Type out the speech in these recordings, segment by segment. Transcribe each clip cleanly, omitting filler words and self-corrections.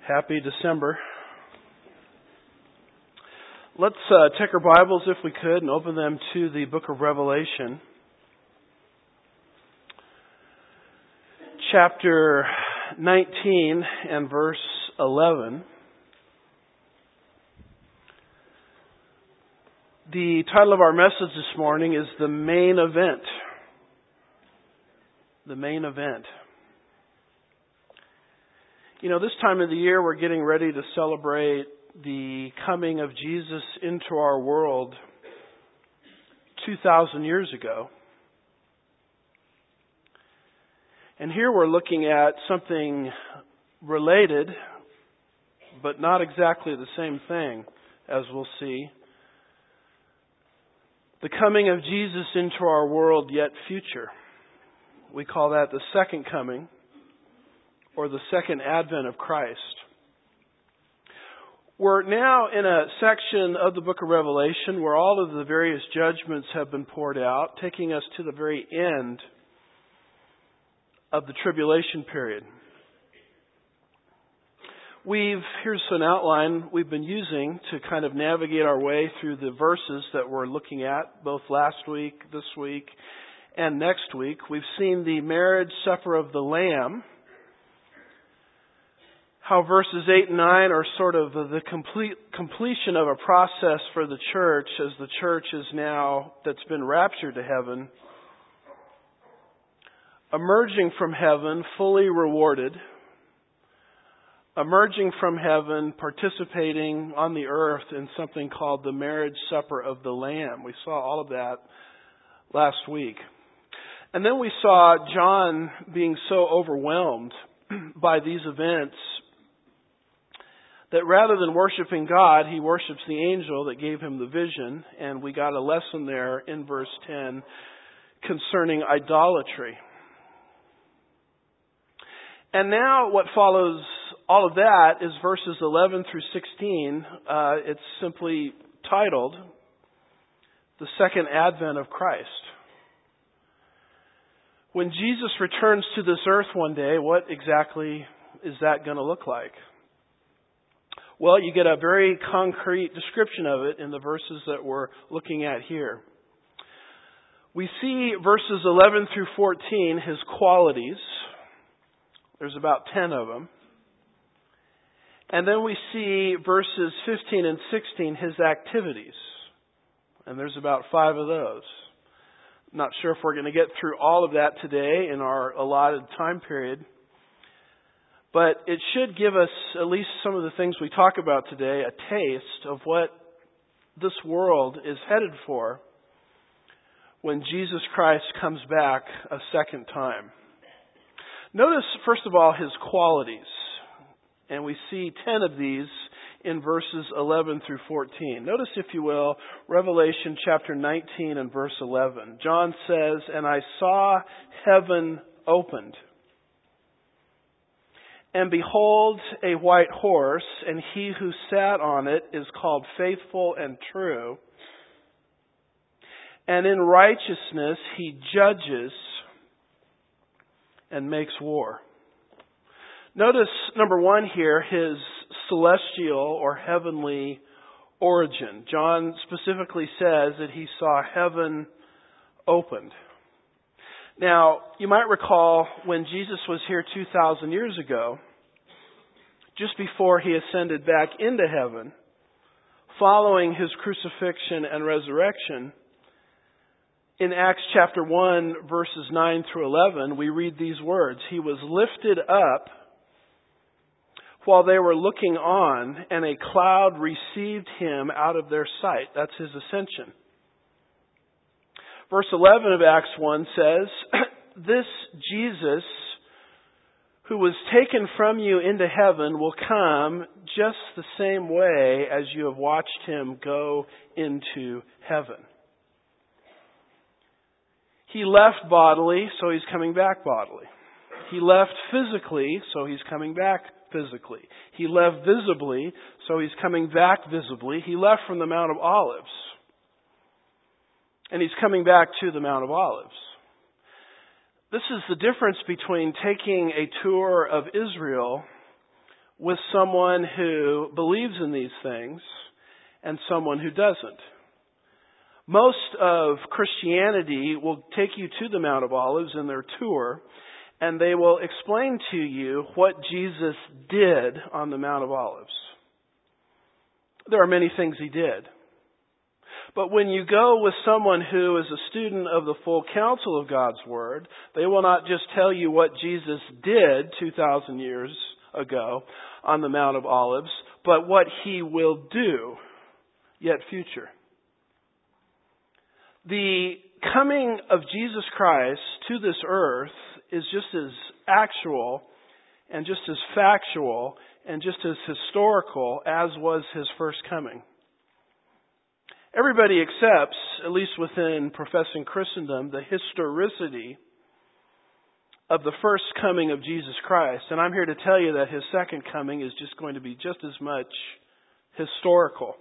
Happy December. Let's take our Bibles, if we could, and open them to the book of Revelation. Chapter 19 and verse 11. The title of our message this morning is The Main Event. The Main Event. You know, this time of the year we're getting ready to celebrate the coming of Jesus into our world 2,000 years ago. And here we're looking at something related, but not exactly the same thing, as we'll see. The coming of Jesus into our world yet future. We call that the second coming, or the second advent of Christ. We're now in a section of the book of Revelation where all of the various judgments have been poured out, taking us to the very end of the tribulation period. Here's an outline we've been using to kind of navigate our way through the verses that we're looking at, both last week, this week, and next week. We've seen the marriage supper of the Lamb, how verses 8 and 9 are sort of the completion of a process for the church, as the church is now, that's been raptured to heaven, emerging from heaven fully rewarded, emerging from heaven participating on the earth in something called the marriage supper of the Lamb. We saw all of that last week. And then we saw John being so overwhelmed by these events that rather than worshiping God, he worships the angel that gave him the vision. And we got a lesson there in verse 10 concerning idolatry. And now what follows all of that is verses 11 through 16. It's simply titled, The Second Advent of Christ. When Jesus returns to this earth one day, what exactly is that going to look like? Well, you get a very concrete description of it in the verses that we're looking at here. We see verses 11 through 14, His qualities. There's about 10 of them. And then we see verses 15 and 16, His activities. And there's about 5 of those. Not sure if we're going to get through all of that today in our allotted time period. But it should give us, at least some of the things we talk about today, a taste of what this world is headed for when Jesus Christ comes back a second time. Notice, first of all, His qualities. And we see 10 of these in verses 11 through 14. Notice, if you will, Revelation chapter 19 and verse 11. John says, "And I saw heaven opened. And behold, a white horse, and he who sat on it is called Faithful and True. And in righteousness he judges and makes war." Notice, number 1 here, His celestial or heavenly origin. John specifically says that he saw heaven opened. Now, you might recall when Jesus was here 2,000 years ago, just before He ascended back into heaven, following His crucifixion and resurrection, in Acts chapter 1, verses 9 through 11, we read these words, "He was lifted up while they were looking on, and a cloud received Him out of their sight." That's His ascension. Verse 11 of Acts 1 says, "This Jesus who was taken from you into heaven will come just the same way as you have watched Him go into heaven." He left bodily, so He's coming back bodily. He left physically, so He's coming back physically. He left visibly, so He's coming back visibly. He left from the Mount of Olives, and He's coming back to the Mount of Olives. This is the difference between taking a tour of Israel with someone who believes in these things and someone who doesn't. Most of Christianity will take you to the Mount of Olives in their tour, and they will explain to you what Jesus did on the Mount of Olives. There are many things he did. But when you go with someone who is a student of the full counsel of God's Word, they will not just tell you what Jesus did 2,000 years ago on the Mount of Olives, but what he will do, yet future. The coming of Jesus Christ to this earth is just as actual and just as factual and just as historical as was his first coming. Everybody accepts, at least within professing Christendom, the historicity of the first coming of Jesus Christ. And I'm here to tell you that his second coming is just going to be just as much historical.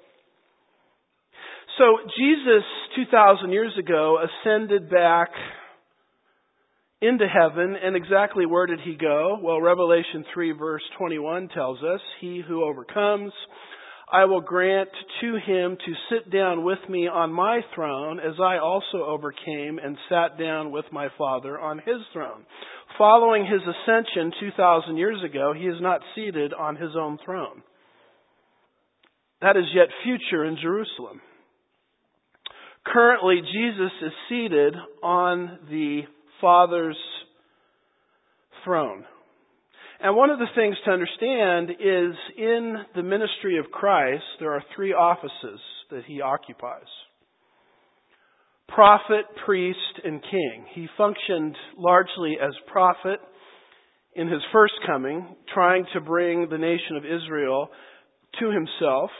So Jesus, 2,000 years ago, ascended back into heaven. And exactly where did he go? Well, Revelation 3 verse 21 tells us, "He who overcomes, I will grant to him to sit down with me on my throne, as I also overcame and sat down with my Father on his throne." Following his ascension 2,000 years ago, he is not seated on his own throne. That is yet future in Jerusalem. Currently, Jesus is seated on the Father's throne. And one of the things to understand is in the ministry of Christ, there are three offices that he occupies: prophet, priest, and king. He functioned largely as prophet in his first coming, trying to bring the nation of Israel to himself.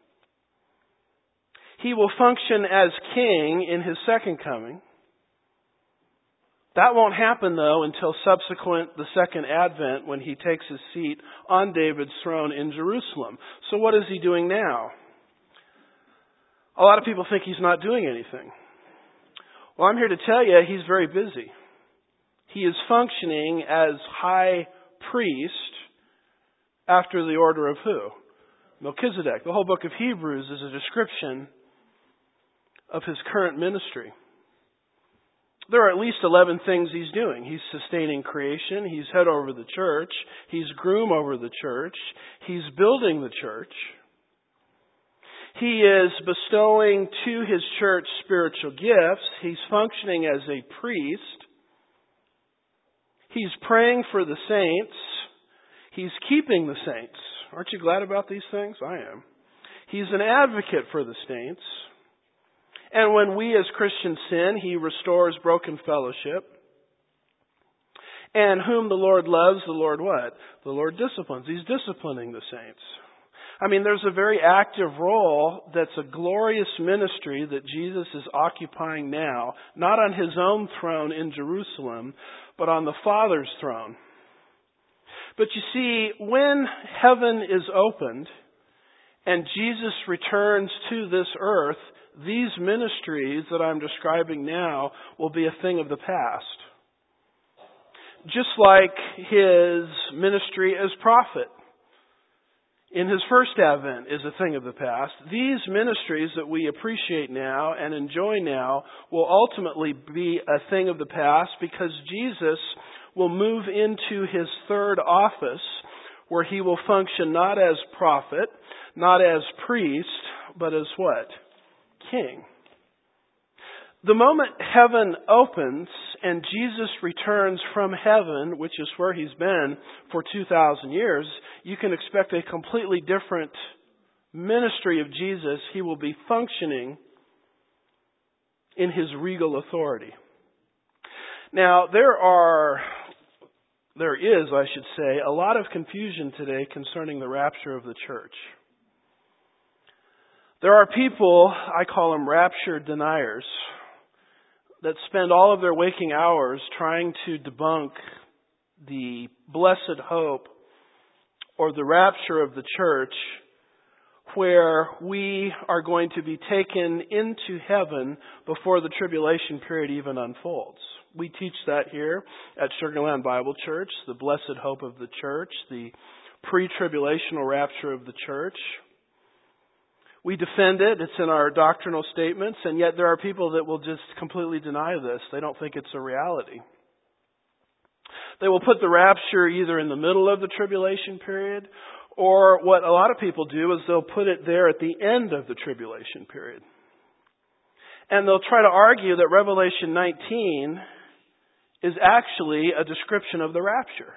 He will function as king in his second coming. That won't happen, though, until subsequent the second advent, when he takes his seat on David's throne in Jerusalem. So what is he doing now? A lot of people think he's not doing anything. Well, I'm here to tell you he's very busy. He is functioning as high priest after the order of who? Melchizedek. The whole book of Hebrews is a description of his current ministry. There are at least 11 things he's doing. He's sustaining creation. He's head over the church. He's groom over the church. He's building the church. He is bestowing to his church spiritual gifts. He's functioning as a priest. He's praying for the saints. He's keeping the saints. Aren't you glad about these things? I am. He's an advocate for the saints. And when we as Christians sin, he restores broken fellowship. And whom the Lord loves, the Lord what? The Lord disciplines. He's disciplining the saints. I mean, there's a very active role that's a glorious ministry that Jesus is occupying now, not on his own throne in Jerusalem, but on the Father's throne. But you see, when heaven is opened and Jesus returns to this earth, these ministries that I'm describing now will be a thing of the past. Just like his ministry as prophet in his first advent is a thing of the past, these ministries that we appreciate now and enjoy now will ultimately be a thing of the past, because Jesus will move into his third office, where he will function not as prophet, not as priest, but as what? King. The moment heaven opens and Jesus returns from heaven, which is where he's been for 2,000 years, you can expect a completely different ministry of Jesus. He will be functioning in his regal authority. Now, there is, I should say, a lot of confusion today concerning the rapture of the church. There are people, I call them rapture deniers, that spend all of their waking hours trying to debunk the blessed hope or the rapture of the church, where we are going to be taken into heaven before the tribulation period even unfolds. We teach that here at Sugar Land Bible Church, the blessed hope of the church, the pre-tribulational rapture of the church. We defend it. It's in our doctrinal statements, and yet there are people that will just completely deny this. They don't think it's a reality. They will put the rapture either in the middle of the tribulation period, or what a lot of people do is they'll put it there at the end of the tribulation period. And they'll try to argue that Revelation 19 is actually a description of the rapture.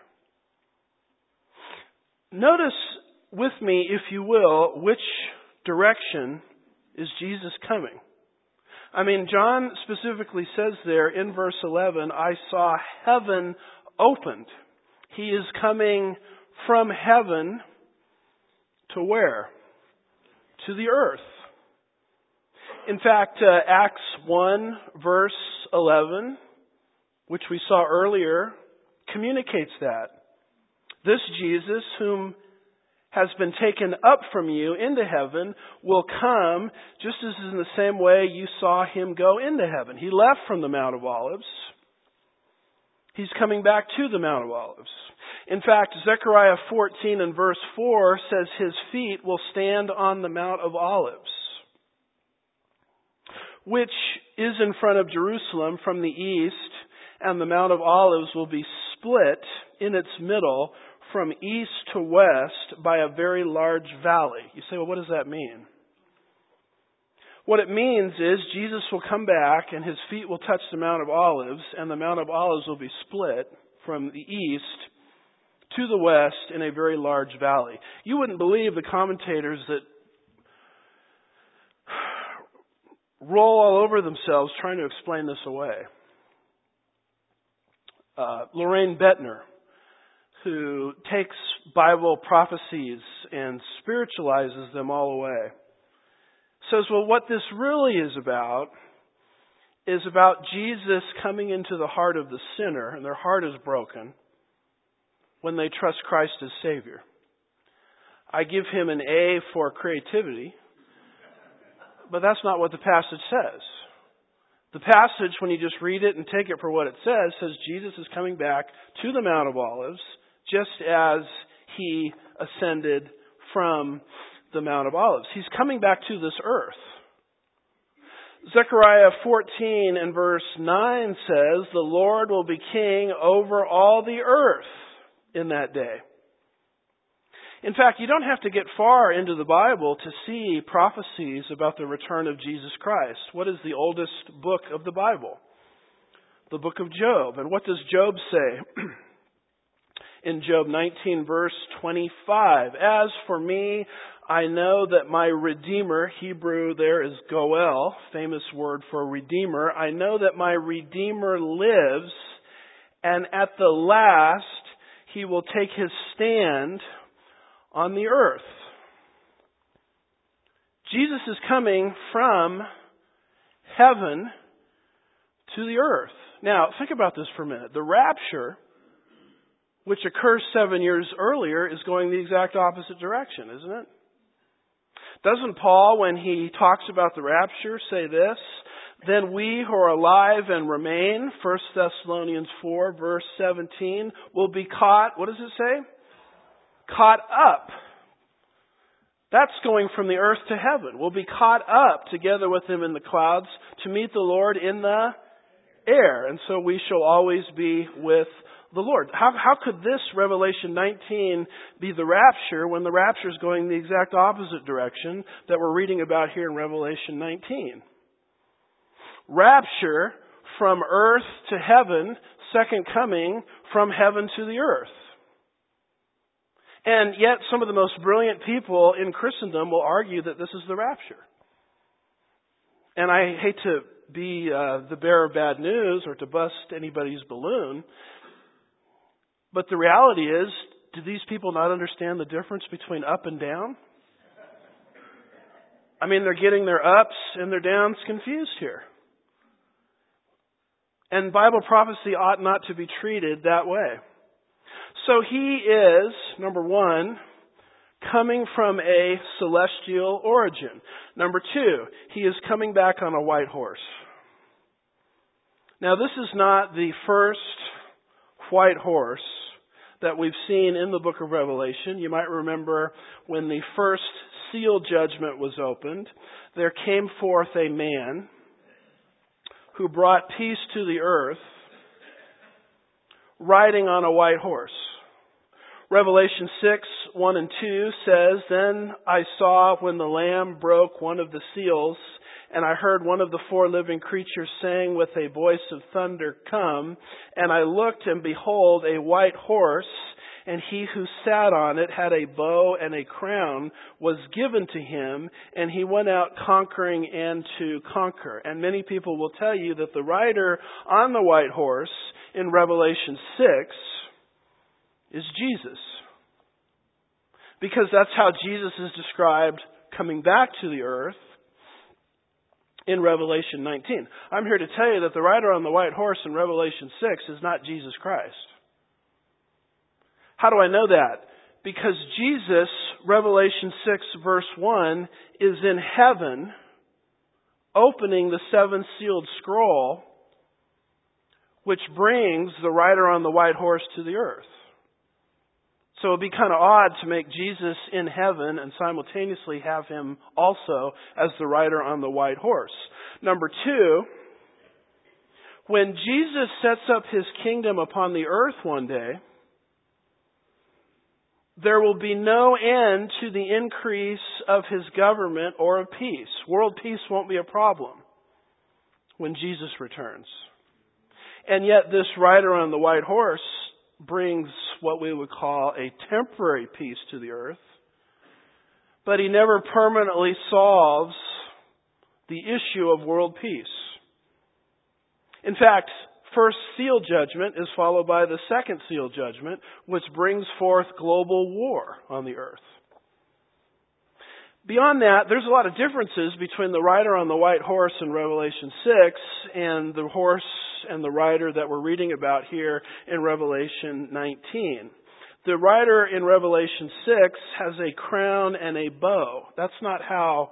Notice with me, if you will, which direction is Jesus coming? I mean, John specifically says there in verse 11, I saw heaven opened. He is coming from heaven to where? To the earth. In fact, Acts 1 verse 11, which we saw earlier, communicates that. This Jesus, whom has been taken up from you into heaven, will come just as in the same way you saw him go into heaven. He left from the Mount of Olives. He's coming back to the Mount of Olives. In fact, Zechariah 14 and verse 4 says his feet will stand on the Mount of Olives, which is in front of Jerusalem from the east, and the Mount of Olives will be split in its middle from east to west by a very large valley. You say, well, what does that mean? What it means is Jesus will come back and his feet will touch the Mount of Olives, and the Mount of Olives will be split from the east to the west in a very large valley. You wouldn't believe the commentators that roll all over themselves trying to explain this away. Lorraine Bettner, who takes Bible prophecies and spiritualizes them all away, says, well, what this really is about Jesus coming into the heart of the sinner, and their heart is broken when they trust Christ as Savior. I give him an A for creativity, but that's not what the passage says. The passage, when you just read it and take it for what it says Jesus is coming back to the Mount of Olives just as he ascended from the Mount of Olives. He's coming back to this earth. Zechariah 14 and verse 9 says, the Lord will be king over all the earth in that day. In fact, you don't have to get far into the Bible to see prophecies about the return of Jesus Christ. What is the oldest book of the Bible? The book of Job. And what does Job say? In Job 19 verse 25, as for me, I know that my Redeemer, Hebrew there is Goel, famous word for Redeemer. I know that my Redeemer lives, and at the last he will take his stand on the earth. Jesus is coming from heaven to the earth. Now, think about this for a minute. The rapture, which occurs 7 years earlier, is going the exact opposite direction, isn't it? Doesn't Paul, when he talks about the rapture, say this? Then we who are alive and remain, 1 Thessalonians 4, verse 17, will be caught, what does it say? Caught up. That's going from the earth to heaven. We'll be caught up together with him in the clouds to meet the Lord in the air. And so we shall always be with the Lord. How could this Revelation 19 be the rapture when the rapture is going the exact opposite direction that we're reading about here in Revelation 19? Rapture from earth to heaven, second coming from heaven to the earth. And yet some of the most brilliant people in Christendom will argue that this is the rapture. And I hate to be the bearer of bad news or to bust anybody's balloon, but the reality is, do these people not understand the difference between up and down? I mean, they're getting their ups and their downs confused here. And Bible prophecy ought not to be treated that way. So he is, number one, coming from a celestial origin. Number two, he is coming back on a white horse. Now, this is not the first white horse that we've seen in the book of Revelation. You might remember when the first seal judgment was opened, there came forth a man who brought peace to the earth, riding on a white horse. Revelation 6:1-2 says, "Then I saw when the Lamb broke one of the seals, and I heard one of the four living creatures saying with a voice of thunder, 'Come.' And I looked, and behold, a white horse, and he who sat on it had a bow, and a crown was given to him, and he went out conquering and to conquer." And many people will tell you that the rider on the white horse in Revelation 6 is Jesus. Because that's how Jesus is described coming back to the earth in Revelation 19. I'm here to tell you that the rider on the white horse in Revelation 6 is not Jesus Christ. How do I know that? Because Jesus, Revelation 6 verse 1, is in heaven opening the seventh sealed scroll, which brings the rider on the white horse to the earth. So it would be kind of odd to make Jesus in heaven and simultaneously have him also as the rider on the white horse. Number two, when Jesus sets up his kingdom upon the earth one day, there will be no end to the increase of his government or of peace. World peace won't be a problem when Jesus returns. And yet this rider on the white horse brings what we would call a temporary peace to the earth, but he never permanently solves the issue of world peace. In fact, first seal judgment is followed by the second seal judgment, which brings forth global war on the earth. Beyond that, there's a lot of differences between the rider on the white horse in Revelation 6 and the horse and the rider that we're reading about here in Revelation 19. The rider in Revelation 6 has a crown and a bow. That's not how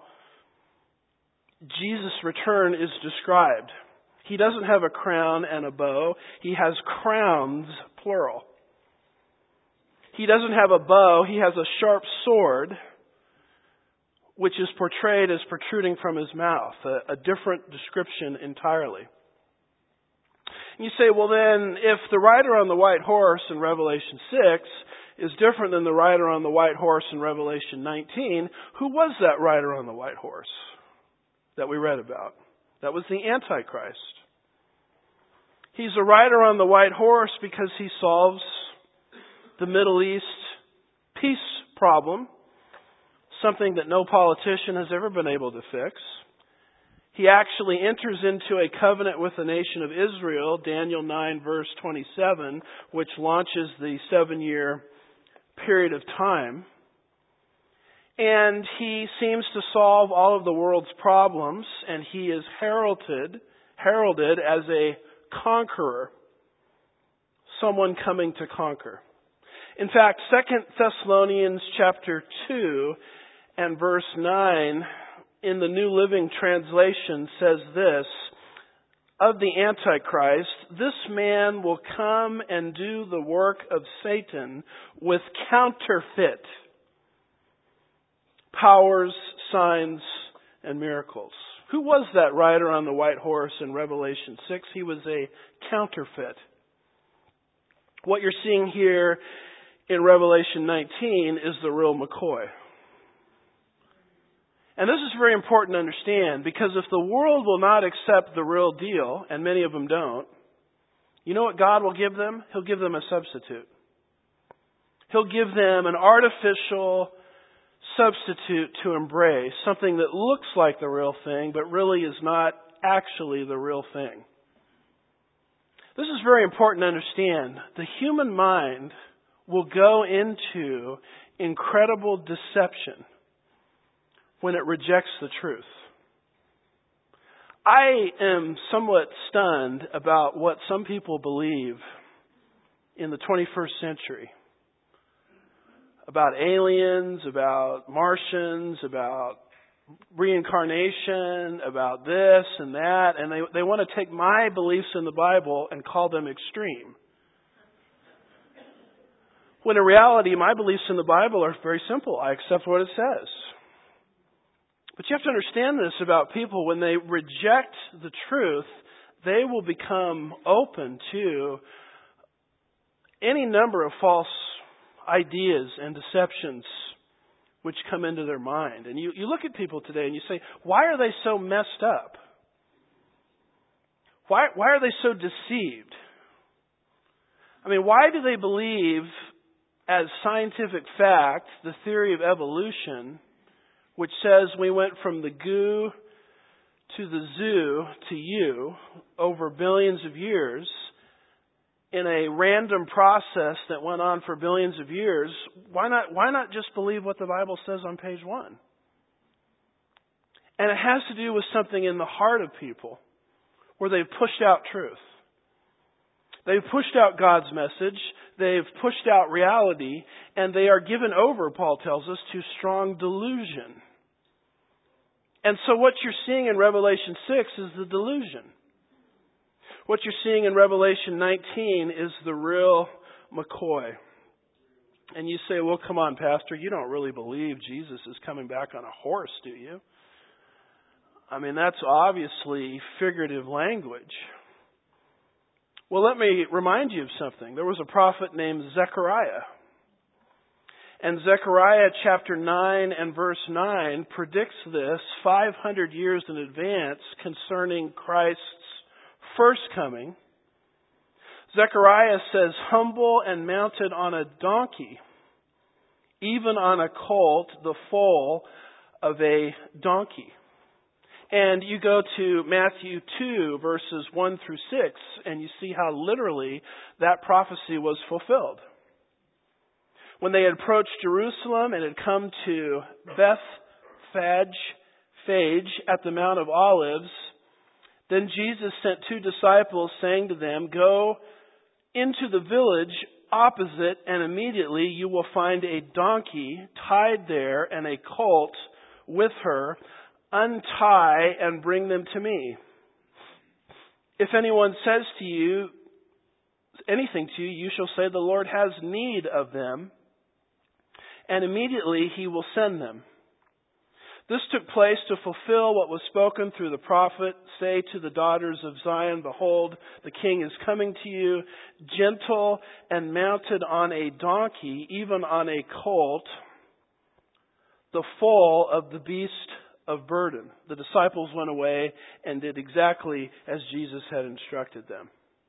Jesus' return is described. He doesn't have a crown and a bow. He has crowns, plural. He doesn't have a bow. He has a sharp sword, which is portrayed as protruding from his mouth, a different description entirely. And you say, well then, if the rider on the white horse in Revelation 6 is different than the rider on the white horse in Revelation 19, who was that rider on the white horse that we read about? That was the Antichrist. He's a rider on the white horse because he solves the Middle East peace problem, something that no politician has ever been able to fix. He actually enters into a covenant with the nation of Israel, Daniel 9 verse 27, which launches the 7-year period of time. And he seems to solve all of the world's problems, and he is heralded as a conqueror, someone coming to conquer. In fact, 2 Thessalonians chapter 2 and verse 9 in the New Living Translation says this, of the Antichrist, this man will come and do the work of Satan with counterfeit powers, signs, and miracles. Who was that rider on the white horse in Revelation 6? He was a counterfeit. What you're seeing here in Revelation 19 is the real McCoy. And this is very important to understand, because if the world will not accept the real deal, and many of them don't, you know what God will give them? He'll give them a substitute. He'll give them an artificial substitute to embrace, something that looks like the real thing, but really is not actually the real thing. This is very important to understand. The human mind will go into incredible deception when it rejects the truth. I am somewhat stunned about what some people believe in the 21st century. About aliens, about Martians, about reincarnation, about this and that. And they want to take my beliefs in the Bible and call them extreme. When in reality, my beliefs in the Bible are very simple. I accept what it says. But you have to understand this about people. When they reject the truth, they will become open to any number of false ideas and deceptions which come into their mind. And you look at people today and you say, why are they so messed up? Why are they so deceived? I mean, why do they believe as scientific fact the theory of evolution, which says we went from the goo to the zoo to you over billions of years in a random process that went on for billions of years? Why not just believe what the Bible says on page 1? And it has to do with something in the heart of people where they've pushed out truth. They've pushed out God's message. They've pushed out reality. And they are given over, Paul tells us, to strong delusion. And so what you're seeing in Revelation 6 is the delusion. What you're seeing in Revelation 19 is the real McCoy. And you say, well, come on, Pastor, you don't really believe Jesus is coming back on a horse, do you? I mean, that's obviously figurative language. Well, let me remind you of something. There was a prophet named Zechariah. And Zechariah chapter 9 and verse 9 predicts this 500 years in advance concerning Christ's first coming. Zechariah says, humble and mounted on a donkey, even on a colt, the foal of a donkey. And you go to Matthew 2, verses 1 through 6, and you see how literally that prophecy was fulfilled. When they had approached Jerusalem and had come to Bethphage at the Mount of Olives, then Jesus sent 2 disciples, saying to them, go into the village opposite, and immediately you will find a donkey tied there and a colt with her. Untie and bring them to me. If anyone says to you anything to you, you shall say, the Lord has need of them, and immediately he will send them. This took place to fulfill what was spoken through the prophet. Say to the daughters of Zion, behold, the king is coming to you, gentle and mounted on a donkey, even on a colt, the foal of the beast of burden. The disciples went away and did exactly as Jesus had instructed them.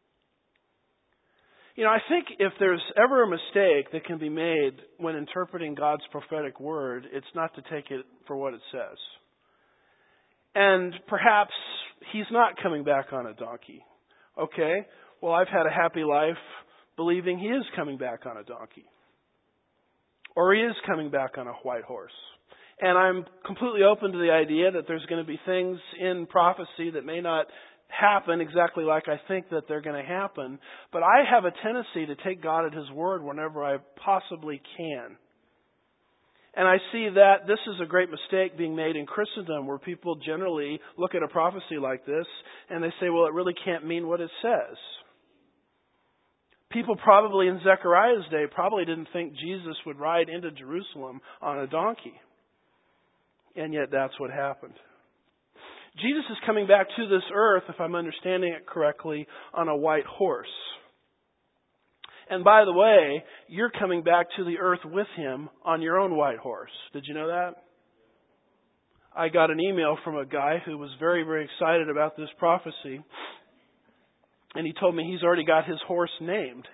You know, I think if there's ever a mistake that can be made when interpreting God's prophetic word, it's not to take it for what it says. And perhaps he's not coming back on a donkey. Okay, well, I've had a happy life believing he is coming back on a donkey. Or he is coming back on a white horse. And I'm completely open to the idea that there's going to be things in prophecy that may not happen exactly like I think that they're going to happen. But I have a tendency to take God at His word whenever I possibly can. And I see that this is a great mistake being made in Christendom, where people generally look at a prophecy like this and they say, well, it really can't mean what it says. People probably in Zechariah's day probably didn't think Jesus would ride into Jerusalem on a donkey. And yet that's what happened. Jesus is coming back to this earth, if I'm understanding it correctly, on a white horse. And by the way, you're coming back to the earth with Him on your own white horse. Did you know that? I got an email from a guy who was very, very excited about this prophecy. And he told me he's already got his horse named.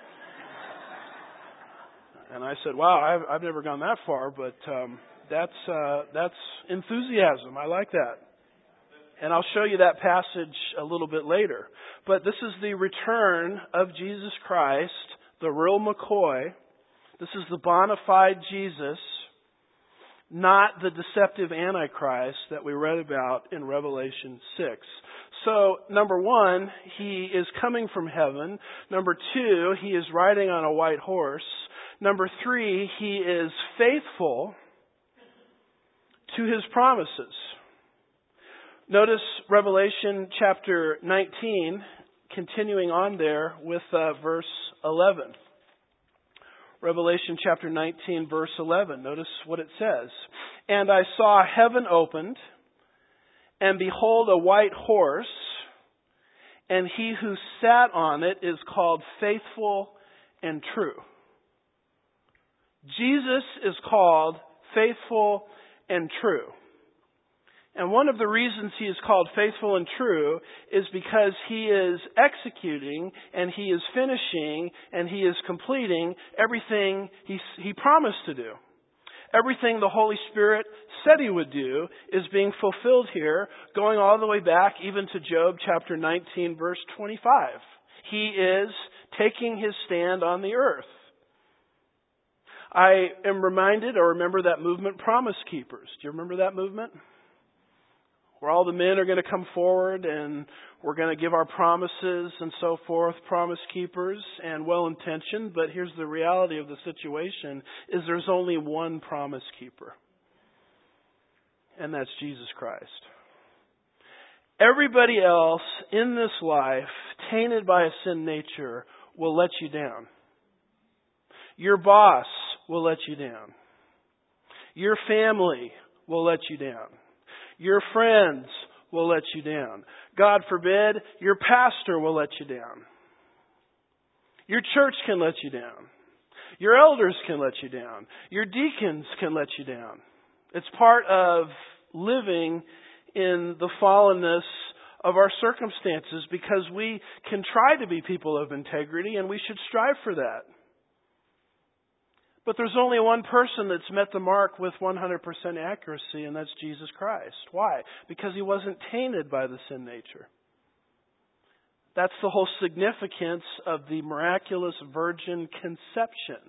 And I said, wow, I've never gone that far, but that's enthusiasm. I like that. And I'll show you that passage a little bit later. But this is the return of Jesus Christ, the real McCoy. This is the bona fide Jesus, not the deceptive Antichrist that we read about in Revelation 6. So, number one, He is coming from heaven. Number two, He is riding on a white horse. Number three, He is faithful to His promises. Notice Revelation chapter 19, continuing on there with verse 11. Revelation chapter 19, verse 11. Notice what it says. And I saw heaven opened, and behold, a white horse, and he who sat on it is called Faithful and True. Jesus is called Faithful and True. And one of the reasons he is called faithful and true is because he is executing and he is finishing and he is completing everything he promised to do. Everything the Holy Spirit said he would do is being fulfilled here, going all the way back even to Job chapter 19, verse 25. He is taking his stand on the earth. I am reminded or remember that movement, Promise Keepers. Do you remember that movement? Where all the men are going to come forward and we're going to give our promises and so forth, promise keepers and well-intentioned. But here's the reality of the situation, is there's only one promise keeper. And that's Jesus Christ. Everybody else in this life, tainted by a sin nature, will let you down. Your boss will let you down. Your family will let you down. Your friends will let you down. God forbid, your pastor will let you down. Your church can let you down. Your elders can let you down. Your deacons can let you down. It's part of living in the fallenness of our circumstances, because we can try to be people of integrity and we should strive for that. But there's only one person that's met the mark with 100% accuracy, and that's Jesus Christ. Why? Because he wasn't tainted by the sin nature. That's the whole significance of the miraculous virgin conception.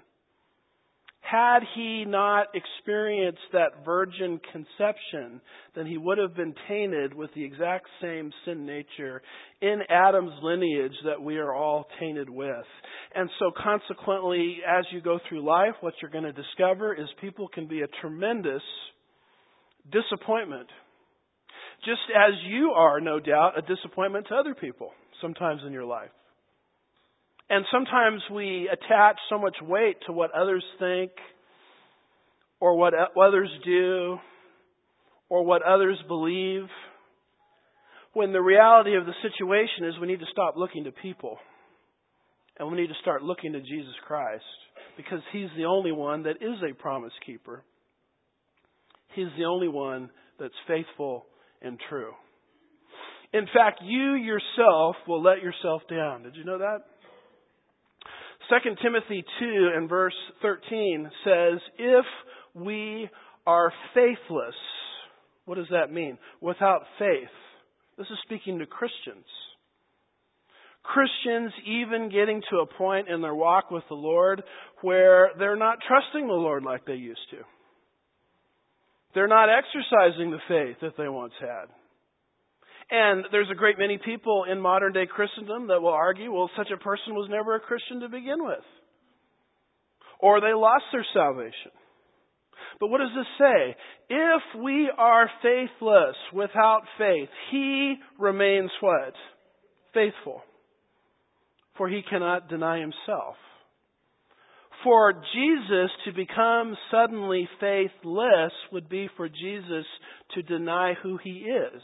Had he not experienced that virgin conception, then he would have been tainted with the exact same sin nature in Adam's lineage that we are all tainted with. And so consequently, as you go through life, what you're going to discover is people can be a tremendous disappointment. Just as you are, no doubt, a disappointment to other people sometimes in your life. And sometimes we attach so much weight to what others think, or what others do, or what others believe, when the reality of the situation is we need to stop looking to people. And we need to start looking to Jesus Christ, because He's the only one that is a promise keeper. He's the only one that's faithful and true. In fact, you yourself will let yourself down. Did you know that? 2 Timothy 2 and verse 13 says, if we are faithless, what does that mean? Without faith. This is speaking to Christians. Christians even getting to a point in their walk with the Lord where they're not trusting the Lord like they used to. They're not exercising the faith that they once had. And there's a great many people in modern day Christendom that will argue, well, such a person was never a Christian to begin with. Or they lost their salvation. But what does this say? If we are faithless without faith, He remains what? Faithful. For He cannot deny Himself. For Jesus to become suddenly faithless would be for Jesus to deny who He is,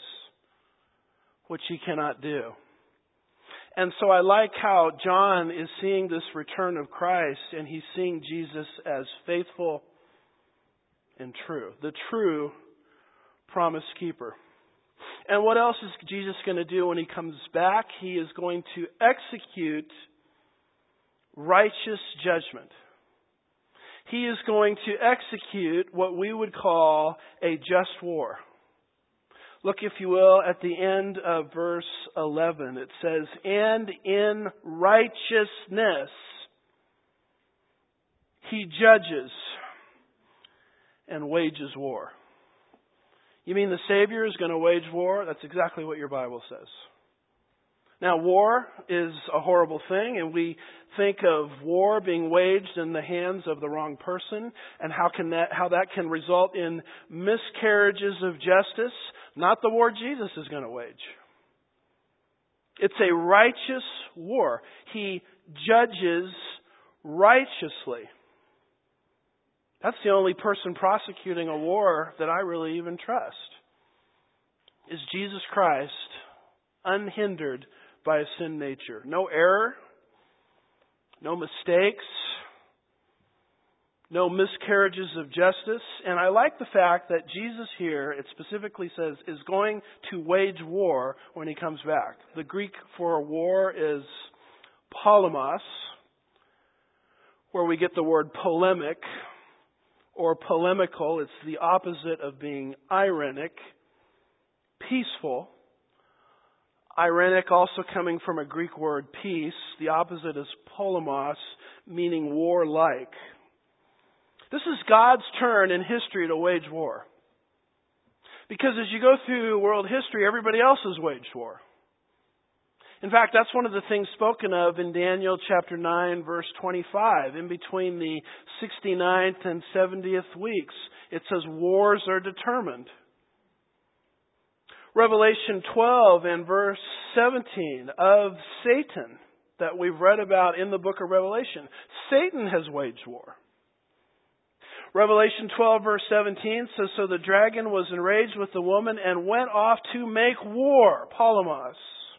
which He cannot do. And so I like how John is seeing this return of Christ, and he's seeing Jesus as faithful and true. The true promise keeper. And what else is Jesus going to do when He comes back? He is going to execute righteous judgment. He is going to execute what we would call a just war. Look, if you will, at the end of verse 11. It says, and in righteousness He judges and wages war. You mean the Savior is going to wage war? That's exactly what your Bible says. Now, war is a horrible thing, and we think of war being waged in the hands of the wrong person, and how that can result in miscarriages of justice. Not the war Jesus is going to wage. It's a righteous war. He judges righteously. That's the only person prosecuting a war that I really even trust, is Jesus Christ, unhindered by a sin nature. No error, no mistakes, no miscarriages of justice. And I like the fact that Jesus here, it specifically says, is going to wage war when He comes back. The Greek for war is polemos, where we get the word polemic or polemical. It's the opposite of being irenic, peaceful. Irenic also coming from a Greek word peace. The opposite is polemos, meaning warlike. This is God's turn in history to wage war. Because as you go through world history, everybody else has waged war. In fact, that's one of the things spoken of in Daniel chapter 9, verse 25. In between the 69th and 70th weeks, it says wars are determined. Revelation 12 and verse 17 of Satan that we've read about in the book of Revelation. Satan has waged war. Revelation 12 verse 17 says, so the dragon was enraged with the woman and went off to make war, polemos,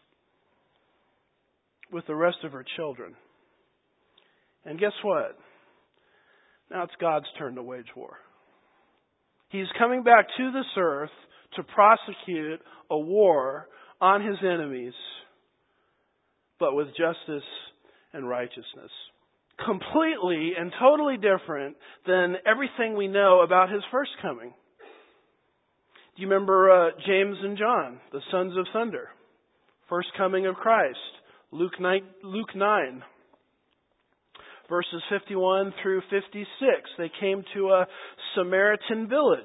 with the rest of her children. And guess what? Now it's God's turn to wage war. He's coming back to this earth to prosecute a war on His enemies, but with justice and righteousness. Completely and totally different than everything we know about His first coming. Do you remember James and John, the sons of thunder? First coming of Christ. Luke 9, verses 51 through 56. They came to a Samaritan village.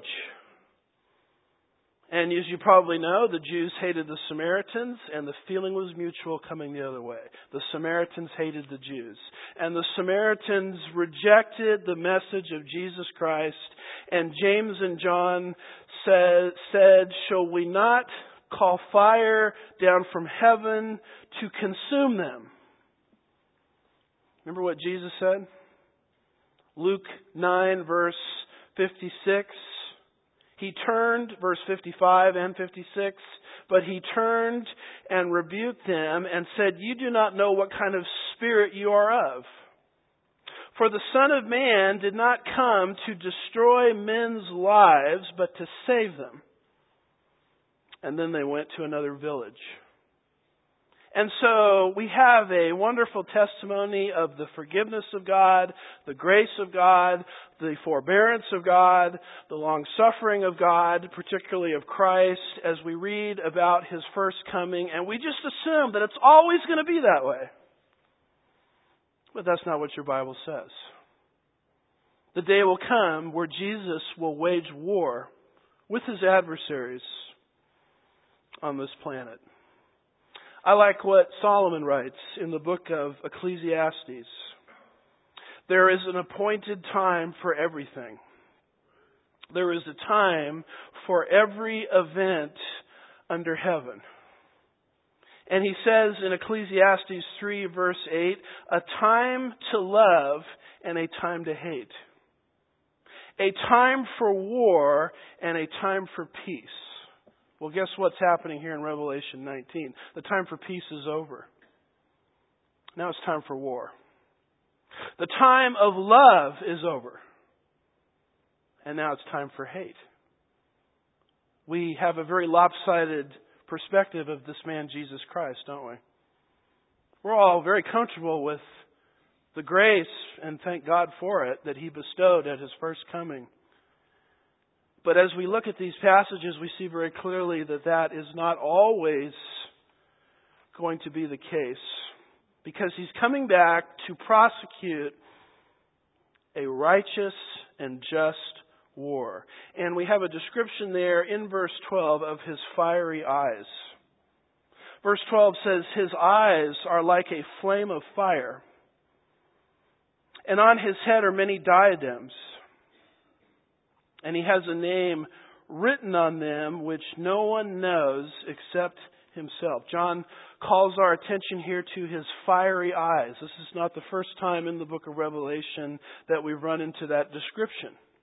And as you probably know, the Jews hated the Samaritans, and the feeling was mutual coming the other way. The Samaritans hated the Jews. And the Samaritans rejected the message of Jesus Christ. And James and John said, shall we not call fire down from heaven to consume them? Remember what Jesus said? Luke 9, verse 56. He turned, verse 55 and 56, but He turned and rebuked them and said, you do not know what kind of spirit you are of. For the Son of Man did not come to destroy men's lives, but to save them. And then they went to another village. And so we have a wonderful testimony of the forgiveness of God, the grace of God, the forbearance of God, the long-suffering of God, particularly of Christ, as we read about His first coming. And we just assume that it's always going to be that way. But that's not what your Bible says. The day will come where Jesus will wage war with His adversaries on this planet. I like what Solomon writes in the book of Ecclesiastes. There is an appointed time for everything. There is a time for every event under heaven. And he says in Ecclesiastes 3 verse 8, a time to love and a time to hate. A time for war and a time for peace. Well, guess what's happening here in Revelation 19? The time for peace is over. Now it's time for war. The time of love is over. And now it's time for hate. We have a very lopsided perspective of this man, Jesus Christ, don't we? We're all very comfortable with the grace, and thank God for it, that He bestowed at His first coming. But as we look at these passages, we see very clearly that that is not always going to be the case. Because He's coming back to prosecute a righteous and just war. And we have a description there in verse 12 of His fiery eyes. Verse 12 says, His eyes are like a flame of fire, and on His head are many diadems. And He has a name written on them which no one knows except Himself. John calls our attention here to His fiery eyes. This is not the first time in the book of Revelation that we've run into that description.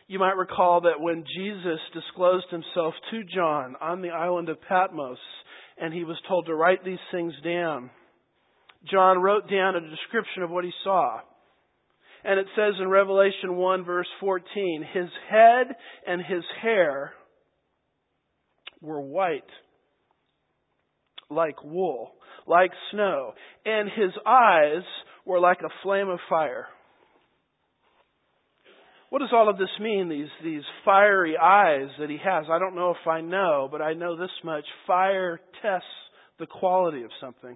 You might recall that when Jesus disclosed himself to John on the island of Patmos, and he was told to write these things down, John wrote down a description of what he saw. And it says in Revelation 1 verse 14, his head and his hair were white, like wool, like snow, and his eyes were like a flame of fire. What does all of this mean, these fiery eyes that he has? I don't know if I know, but I know this much. Fire tests the quality of something.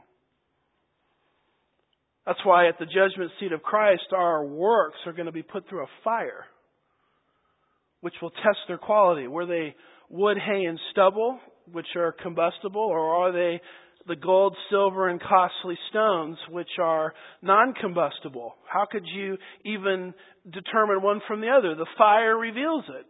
That's why at the judgment seat of Christ, our works are going to be put through a fire, which will test their quality. Were they wood, hay, and stubble, which are combustible, or are they the gold, silver, and costly stones, which are non-combustible? How could you even determine one from the other? The fire reveals it.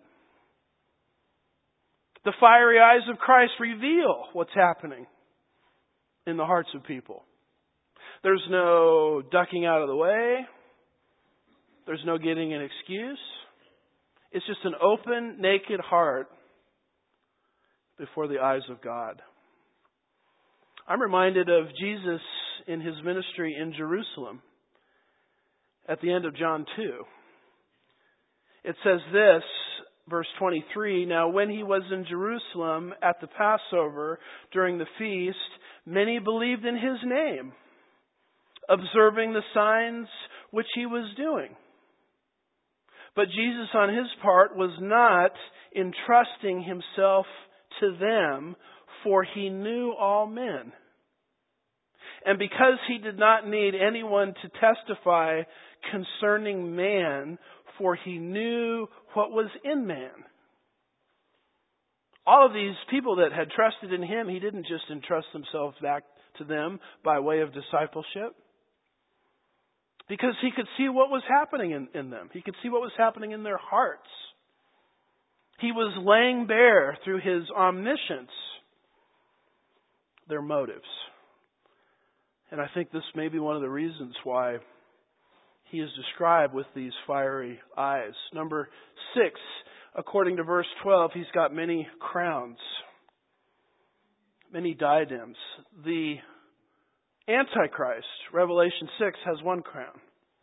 The fiery eyes of Christ reveal what's happening in the hearts of people. There's no ducking out of the way. There's no getting an excuse. It's just an open, naked heart before the eyes of God. I'm reminded of Jesus in his ministry in Jerusalem at the end of John 2. It says this, verse 23, now when he was in Jerusalem at the Passover during the feast, many believed in his name, observing the signs which he was doing. But Jesus on his part was not entrusting himself to them, for he knew all men. And because he did not need anyone to testify concerning man, for he knew what was in man. All of these people that had trusted in him, he didn't just entrust himself back to them by way of discipleship. Because he could see what was happening in them. He could see what was happening in their hearts. He was laying bare through his omniscience their motives. And I think this may be one of the reasons why he is described with these fiery eyes. Number 6, according to verse 12, he's got many crowns, many diadems. The Antichrist, Revelation 6, has one crown.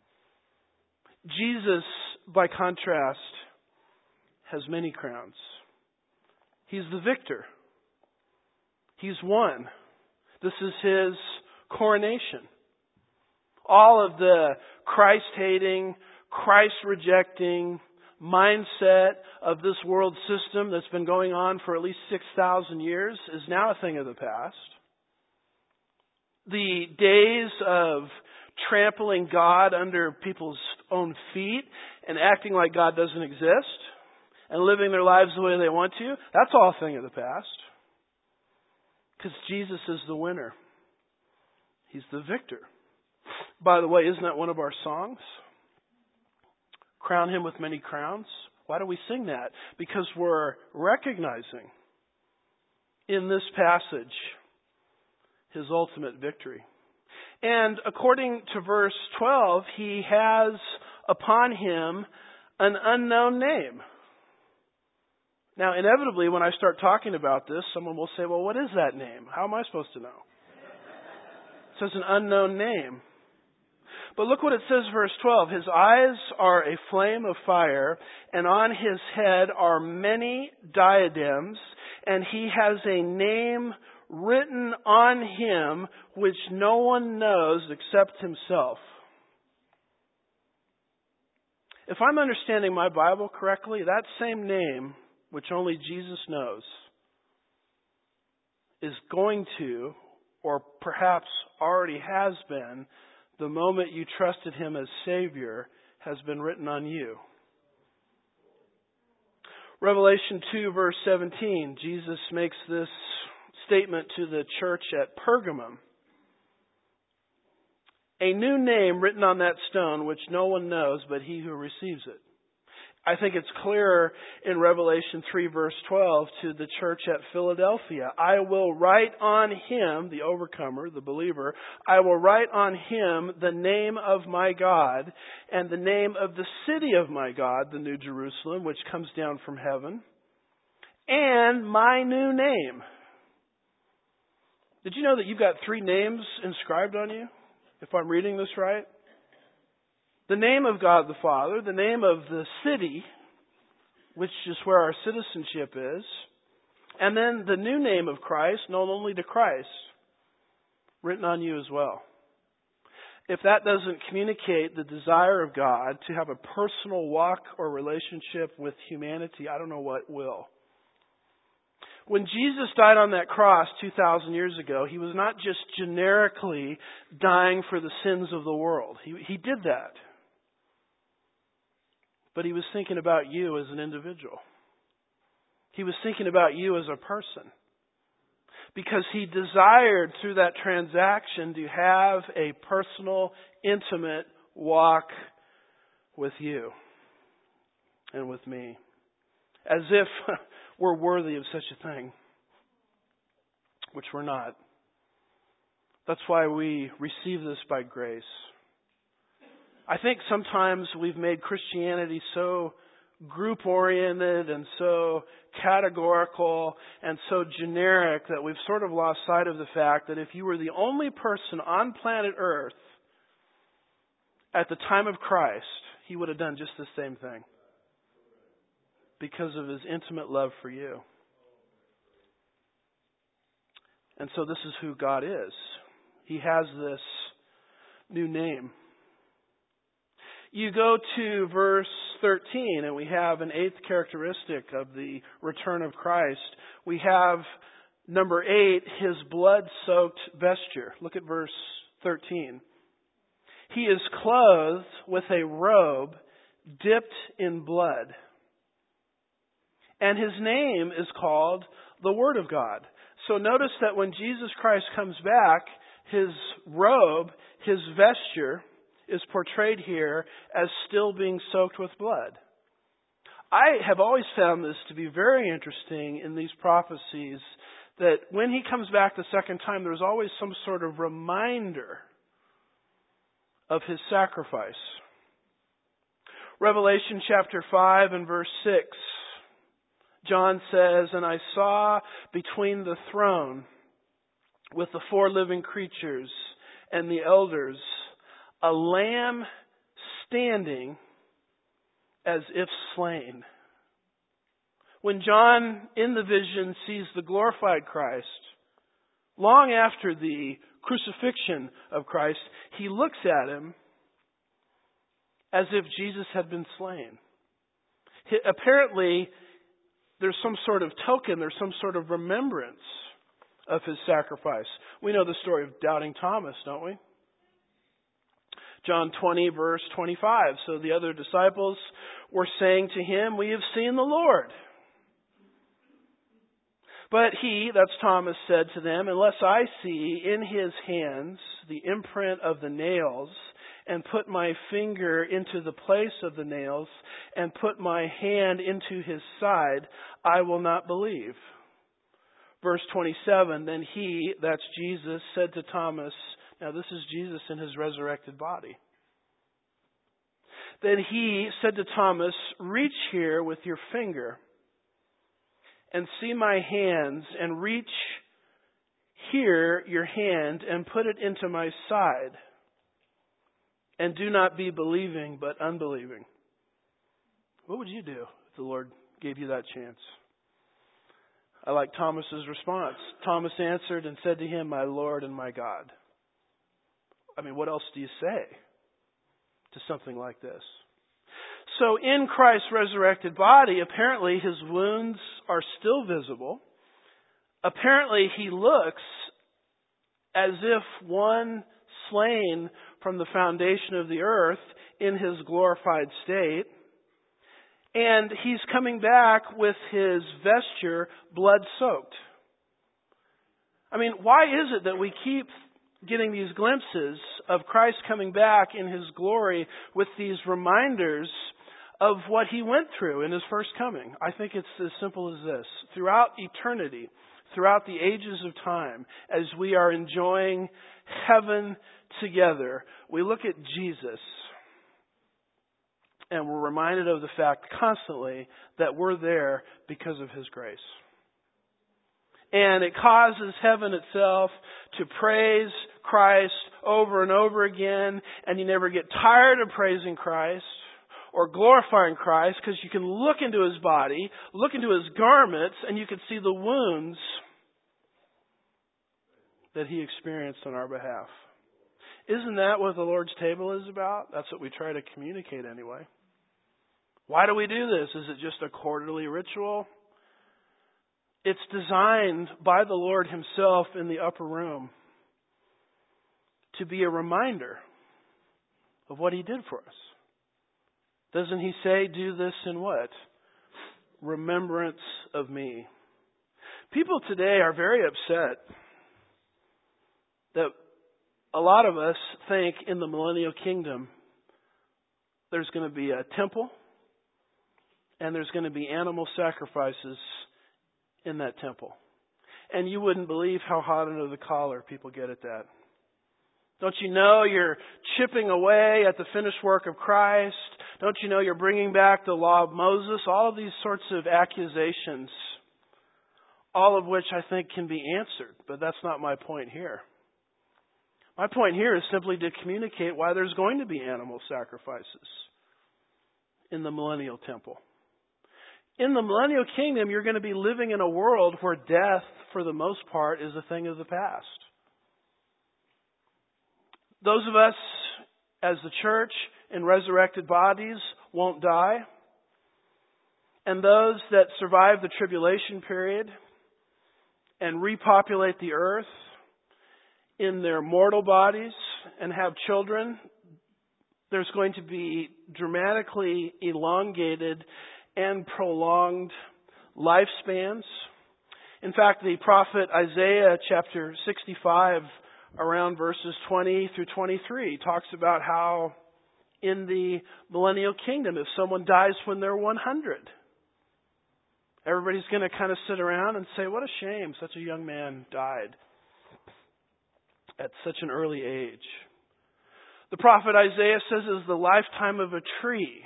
Jesus, by contrast, has many crowns. He's the victor. He's won. This is his coronation. All of the Christ-hating, Christ-rejecting mindset of this world system that's been going on for at least 6,000 years is now a thing of the past. The days of trampling God under people's own feet and acting like God doesn't exist and living their lives the way they want to, that's all a thing of the past. Because Jesus is the winner. He's the victor. By the way, isn't that one of our songs? Crown him with many crowns. Why do we sing that? Because we're recognizing in this passage his ultimate victory. And according to verse 12, he has upon him an unknown name. Now, inevitably, when I start talking about this, someone will say, well, what is that name? How am I supposed to know? It says an unknown name. But look what it says, verse 12. His eyes are a flame of fire, and on his head are many diadems, and he has a name written on him which no one knows except himself. If I'm understanding my Bible correctly, that same name, which only Jesus knows, is going to, or perhaps already has been, the moment you trusted him as Savior, has been written on you. Revelation 2 verse 17, Jesus makes this statement to the church at Pergamum. A new name written on that stone which no one knows but he who receives it. I think it's clearer in Revelation 3 verse 12 to the church at Philadelphia. I will write on him, the overcomer, the believer, I will write on him the name of my God and the name of the city of my God, the New Jerusalem, which comes down from heaven, and my new name. Did you know that you've got 3 names inscribed on you? If I'm reading this right? The name of God the Father, the name of the city, which is where our citizenship is, and then the new name of Christ, known only to Christ, written on you as well. If that doesn't communicate the desire of God to have a personal walk or relationship with humanity, I don't know what will. When Jesus died on that cross 2,000 years ago, He was not just generically dying for the sins of the world. He did that. But He was thinking about you as an individual. He was thinking about you as a person. Because He desired through that transaction to have a personal, intimate walk with you and with me. As if we're worthy of such a thing, which we're not. That's why we receive this by grace. I think sometimes we've made Christianity so group-oriented and so categorical and so generic that we've sort of lost sight of the fact that if you were the only person on planet Earth at the time of Christ, He would have done just the same thing because of His intimate love for you. And so this is who God is. He has this new name. You go to verse 13 and we have an 8th characteristic of the return of Christ. We have number 8, His blood-soaked vesture. Look at verse 13. He is clothed with a robe dipped in blood. And His name is called the Word of God. So notice that when Jesus Christ comes back, His robe, His vesture, is portrayed here as still being soaked with blood. I have always found this to be very interesting in these prophecies, that when He comes back the second time, there's always some sort of reminder of His sacrifice. Revelation chapter 5 and verse 6, John says, "And I saw between the throne with the 4 living creatures and the elders a lamb standing as if slain." When John in the vision sees the glorified Christ, long after the crucifixion of Christ, he looks at Him as if Jesus had been slain. Apparently, there's some sort of token, there's some sort of remembrance of His sacrifice. We know the story of doubting Thomas, don't we? John 20, verse 25. So the other disciples were saying to Him, "We have seen the Lord." But He, that's Thomas, said to them, "Unless I see in His hands the imprint of the nails, and put my finger into the place of the nails, and put my hand into His side, I will not believe." Verse 27, then He, that's Jesus, said to Thomas, now this is Jesus in His resurrected body. Then He said to Thomas, "Reach here with your finger and see my hands, and reach here your hand and put it into my side. And do not be believing, but unbelieving." What would you do if the Lord gave you that chance? I like Thomas's response. Thomas answered and said to Him, "My Lord and my God." I mean, what else do you say to something like this? So in Christ's resurrected body, apparently His wounds are still visible. Apparently He looks as if one slain from the foundation of the earth in His glorified state. And He's coming back with His vesture blood-soaked. I mean, why is it that we keep getting these glimpses of Christ coming back in His glory with these reminders of what He went through in His first coming. I think it's as simple as this. Throughout eternity, throughout the ages of time, as we are enjoying heaven together, we look at Jesus and we're reminded of the fact constantly that we're there because of His grace. And it causes heaven itself to praise Christ over and over again, and you never get tired of praising Christ or glorifying Christ, because you can look into His body, look into His garments, and you can see the wounds that He experienced on our behalf. Isn't that what the Lord's table is about? That's what we try to communicate anyway. Why do we do this? Is it just a quarterly ritual? It's designed by the Lord Himself in the upper room to be a reminder of what He did for us. Doesn't He say, do this in what? Remembrance of me. People today are very upset that a lot of us think in the millennial kingdom there's going to be a temple and there's going to be animal sacrifices in that temple. And you wouldn't believe how hot under the collar people get at that. Don't you know you're chipping away at the finished work of Christ? Don't you know you're bringing back the law of Moses? All of these sorts of accusations, all of which I think can be answered. But that's not my point here. My point here is simply to communicate why there's going to be animal sacrifices in the millennial temple. In the millennial kingdom, you're going to be living in a world where death, for the most part, is a thing of the past. Those of us, as the church, in resurrected bodies, won't die. And those that survive the tribulation period and repopulate the earth in their mortal bodies and have children, there's going to be dramatically elongated and prolonged lifespans. In fact, the prophet Isaiah chapter 65, around verses 20 through 23, talks about how in the millennial kingdom, if someone dies when they're 100, everybody's going to kind of sit around and say, what a shame such a young man died at such an early age. The prophet Isaiah says, as the lifetime of a tree,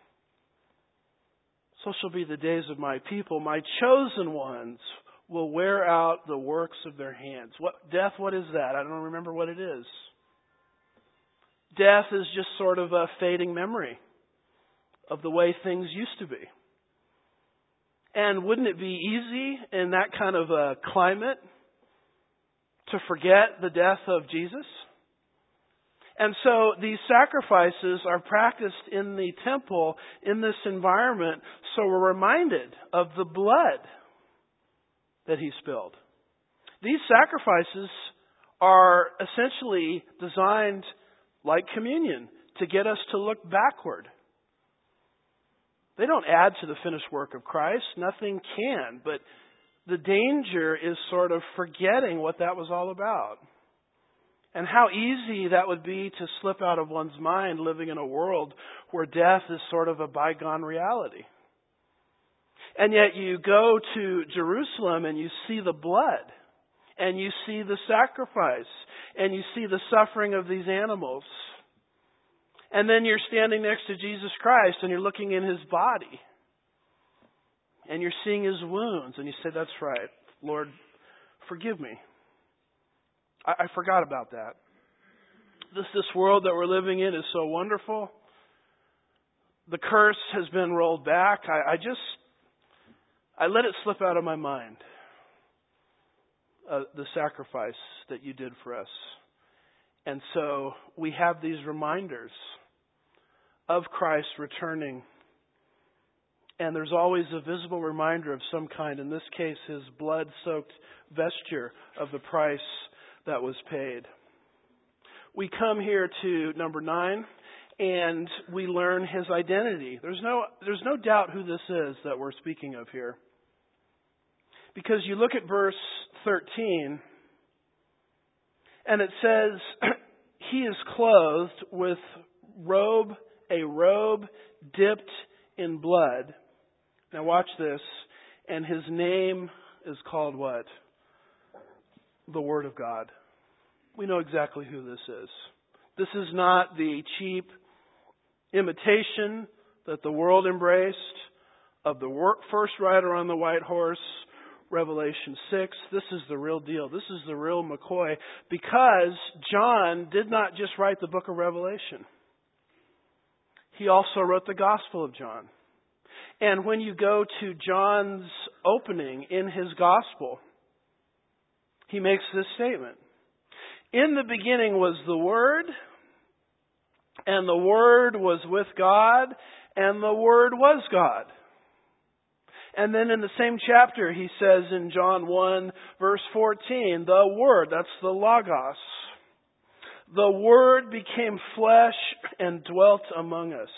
so shall be the days of my people. My chosen ones will wear out the works of their hands. Death, what is that? I don't remember what it is. Death is just sort of a fading memory of the way things used to be. And wouldn't it be easy in that kind of a climate to forget the death of Jesus? And so these sacrifices are practiced in the temple in this environment, so we're reminded of the blood that He spilled. These sacrifices are essentially designed, like communion, to get us to look backward. They don't add to the finished work of Christ. Nothing can. But the danger is sort of forgetting what that was all about. And how easy that would be to slip out of one's mind living in a world where death is sort of a bygone reality. And yet you go to Jerusalem and you see the blood, and you see the sacrifice, and you see the suffering of these animals. And then you're standing next to Jesus Christ and you're looking in His body. And you're seeing His wounds, and you say, that's right, Lord, forgive me. I forgot about that. This world that we're living in is so wonderful. The curse has been rolled back. I let it slip out of my mind. The sacrifice that you did for us. And so we have these reminders of Christ returning. And there's always a visible reminder of some kind. In this case, His blood-soaked vesture of the price that was paid. We come here to number 9, and we learn His identity. There's no doubt who this is that we're speaking of here. Because you look at verse 13, and it says, He is clothed with a robe dipped in blood. Now watch this. And His name is called what? The Word of God. We know exactly who this is. This is not the cheap imitation that the world embraced of the first rider on the white horse, Revelation 6. This is the real deal. This is the real McCoy, because John did not just write the book of Revelation. He also wrote the Gospel of John. And when you go to John's opening in his Gospel, he makes this statement. In the beginning was the Word, and the Word was with God, and the Word was God. And then in the same chapter, he says in John 1, verse 14, the Word, that's the Logos. The Word became flesh and dwelt among us.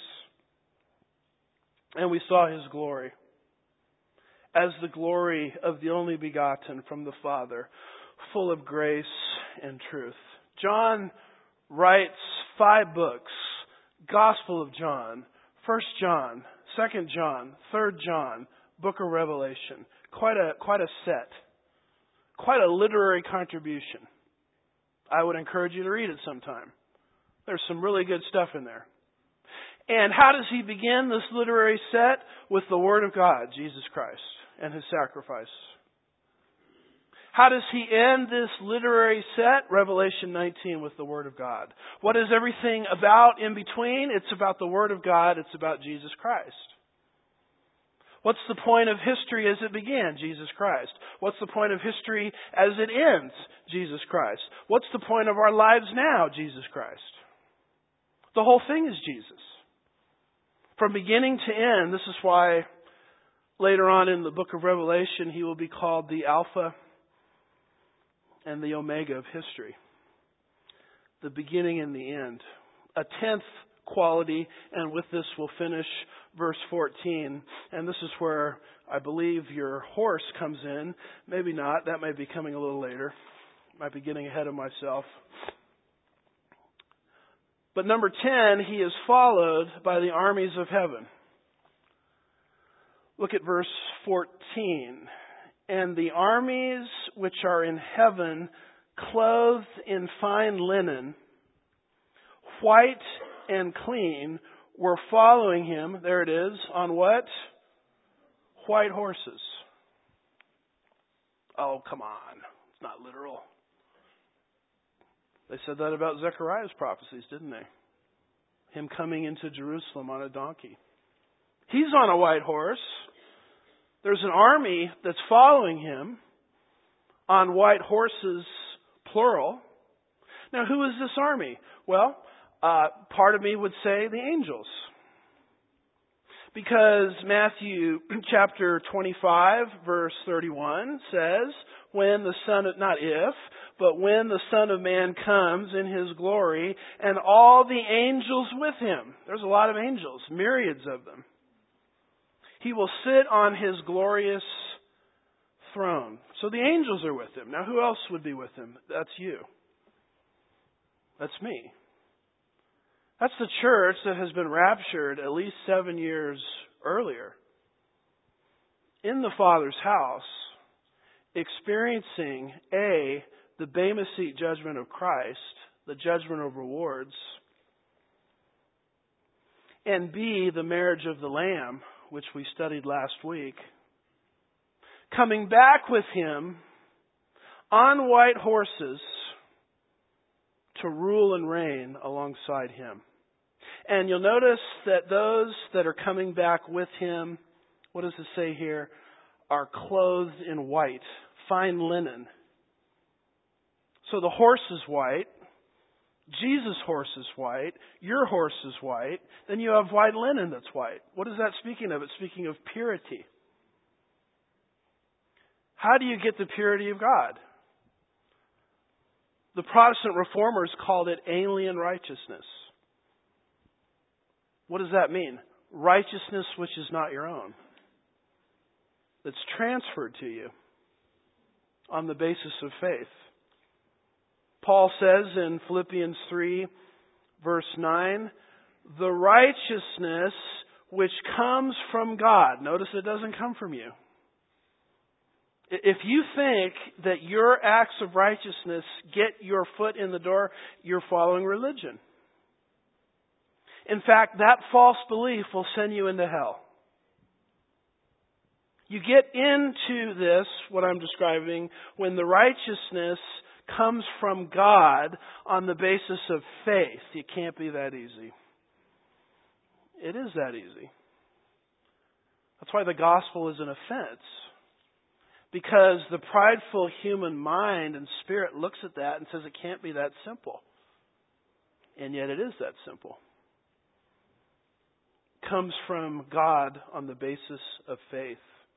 And we saw His glory as the glory of the only begotten from the Father, full of grace and truth. John writes 5 books. Gospel of John, 1 John, 2 John, 3 John, Book of Revelation. Quite a set. Quite a literary contribution. I would encourage you to read it sometime. There's some really good stuff in there. And how does he begin this literary set? With the Word of God, Jesus Christ, and His sacrifice. How does he end this literary set? Revelation 19 with the Word of God. What is everything about in between? It's about the Word of God. It's about Jesus Christ. What's the point of history as it began? Jesus Christ. What's the point of history as it ends? Jesus Christ. What's the point of our lives now? Jesus Christ. The whole thing is Jesus. From beginning to end, this is why later on in the book of Revelation, He will be called the Alpha and the Omega of history. The beginning and the end. A 10th quality, and with this we'll finish verse 14. And this is where I believe your horse comes in. Maybe not. That may be coming a little later. Might be getting ahead of myself. But number 10, He is followed by the armies of heaven. Look at verse 14. And the armies which are in heaven, clothed in fine linen, white and clean, were following Him. There it is. On what? White horses. Oh, come on. It's not literal. They said that about Zechariah's prophecies, didn't they? Him coming into Jerusalem on a donkey. He's on a white horse. There's an army that's following Him on white horses, plural. Now, who is this army? Well, part of me would say the angels. Because Matthew chapter 25, verse 31 says, when the Son of, not if, but when the Son of Man comes in His glory and all the angels with Him. There's a lot of angels, myriads of them. He will sit on His glorious throne. So the angels are with Him. Now who else would be with Him? That's you. That's me. That's the church that has been raptured at least 7 years earlier. In the Father's house, experiencing the Bema Seat judgment of Christ, the judgment of rewards, and B, the marriage of the Lamb, which we studied last week, coming back with Him on white horses to rule and reign alongside Him. And you'll notice that those that are coming back with Him, what does it say here, are clothed in white, fine linen. So the horse is white, Jesus' horse is white, your horse is white, then you have white linen that's white. What is that speaking of? It's speaking of purity. How do you get the purity of God? The Protestant reformers called it alien righteousness. What does that mean? Righteousness which is not your own. That's transferred to you on the basis of faith. Paul says in Philippians 3, verse 9, the righteousness which comes from God. Notice it doesn't come from you. If you think that your acts of righteousness get your foot in the door, you're following religion. In fact, that false belief will send you into hell. You get into this, what I'm describing, when the righteousness comes from God on the basis of faith. It can't be that easy. It is that easy. That's why the gospel is an offense. Because the prideful human mind and spirit looks at that and says it can't be that simple. And yet it is that simple. It comes from God on the basis of faith.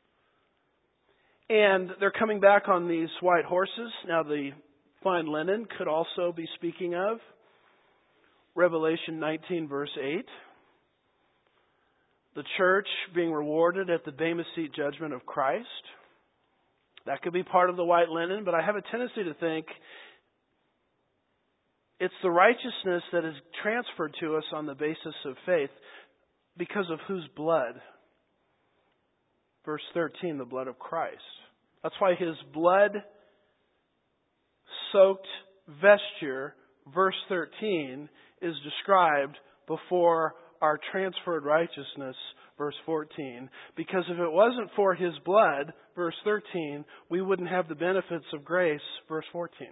And they're coming back on these white horses. Now the fine linen could also be speaking of Revelation 19 verse 8. The church being rewarded at the Bema Seat judgment of Christ. That could be part of the white linen, but I have a tendency to think it's the righteousness that is transferred to us on the basis of faith because of whose blood? Verse 13, the blood of Christ. That's why His blood-soaked vesture, verse 13, is described before our transferred righteousness, verse 14. Because if it wasn't for His blood, verse 13, we wouldn't have the benefits of grace, verse 14.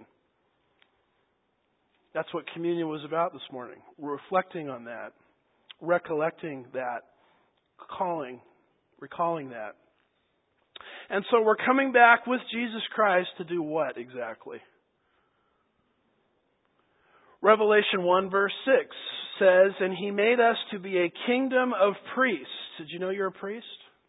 That's what communion was about this morning. Reflecting on that, recollecting that, recalling that. And so we're coming back with Jesus Christ to do what exactly? Revelation 1 verse 6 says, and He made us to be a kingdom of priests. Did you know you're a priest?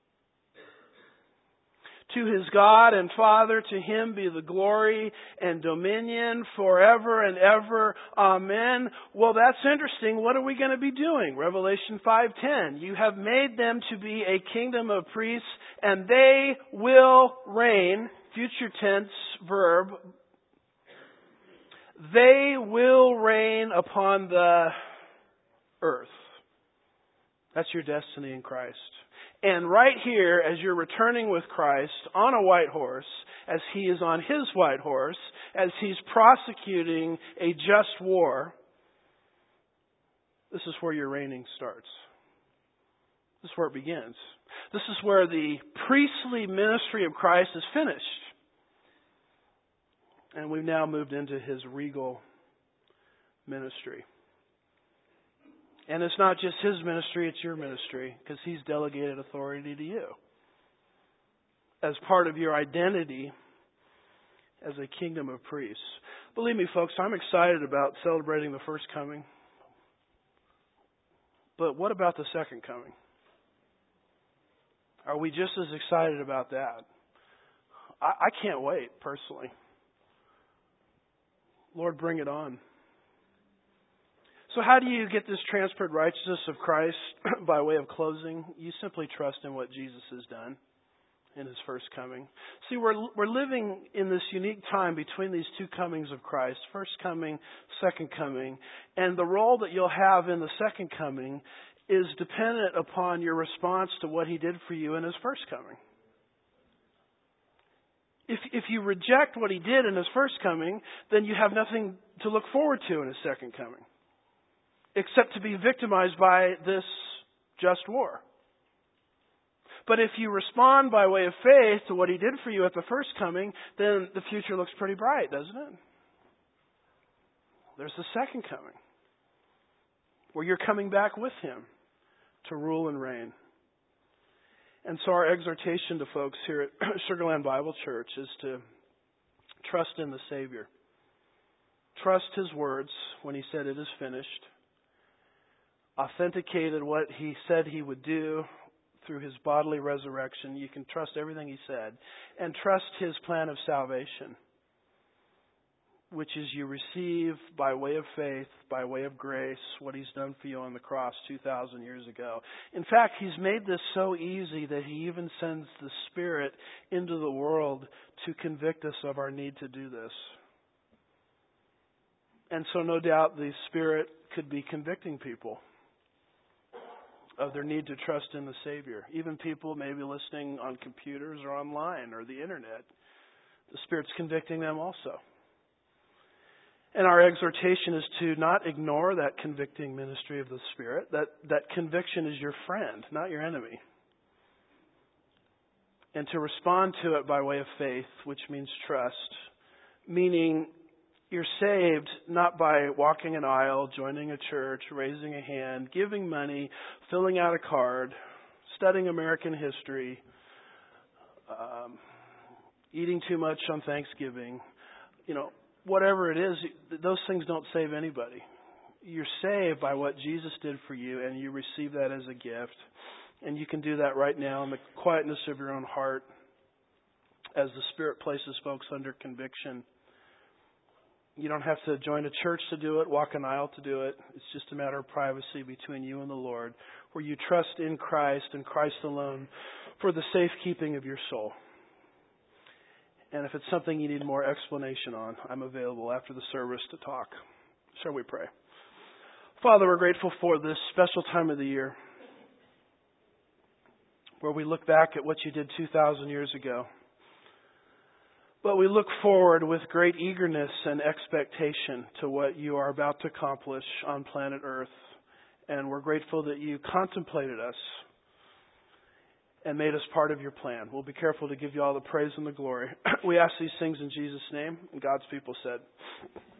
To His God and Father, to Him be the glory and dominion forever and ever. Amen. Well, that's interesting. What are we going to be doing? Revelation 5:10. You have made them to be a kingdom of priests, and they will reign. Future tense verb. They will reign upon the earth. That's your destiny in Christ. And right here, as you're returning with Christ on a white horse, as He is on His white horse, as He's prosecuting a just war, this is where your reigning starts. This is where it begins. This is where the priestly ministry of Christ is finished. And we've now moved into His regal ministry. And it's not just His ministry, it's your ministry, because He's delegated authority to you as part of your identity as a kingdom of priests. Believe me, folks, I'm excited about celebrating the first coming. But what about the second coming? Are we just as excited about that? I can't wait, personally. Lord, bring it on. So how do you get this transferred righteousness of Christ by way of closing? You simply trust in what Jesus has done in His first coming. See, we're living in this unique time between these two comings of Christ, first coming, second coming, and the role that you'll have in the second coming is dependent upon your response to what He did for you in His first coming. If you reject what He did in His first coming, then you have nothing to look forward to in His second coming, except to be victimized by this just war. But if you respond by way of faith to what He did for you at the first coming, then the future looks pretty bright, doesn't it? There's the second coming, where you're coming back with Him to rule and reign. And so our exhortation to folks here at Sugarland Bible Church is to trust in the Savior. Trust His words when He said it is finished. Authenticated what He said He would do through His bodily resurrection. You can trust everything He said. And trust His plan of salvation, which is you receive by way of faith, by way of grace, what He's done for you on the cross 2,000 years ago. In fact, He's made this so easy that He even sends the Spirit into the world to convict us of our need to do this. And so no doubt the Spirit could be convicting people. of their need to trust in the Savior. Even people maybe listening on computers or online or the internet, the Spirit's convicting them also. And our exhortation is to not ignore that convicting ministry of the Spirit. That conviction is your friend, not your enemy. And to respond to it by way of faith, which means trust, meaning you're saved not by walking an aisle, joining a church, raising a hand, giving money, filling out a card, studying American history, eating too much on Thanksgiving. Whatever it is, those things don't save anybody. You're saved by what Jesus did for you, and you receive that as a gift. And you can do that right now in the quietness of your own heart as the Spirit places folks under conviction. You don't have to join a church to do it, walk an aisle to do it. It's just a matter of privacy between you and the Lord, where you trust in Christ and Christ alone for the safekeeping of your soul. And if it's something you need more explanation on, I'm available after the service to talk. Shall we pray? Father, we're grateful for this special time of the year where we look back at what you did 2,000 years ago. But we look forward with great eagerness and expectation to what you are about to accomplish on planet Earth. And we're grateful that you contemplated us and made us part of your plan. We'll be careful to give you all the praise and the glory. We ask these things in Jesus' name, and God's people said.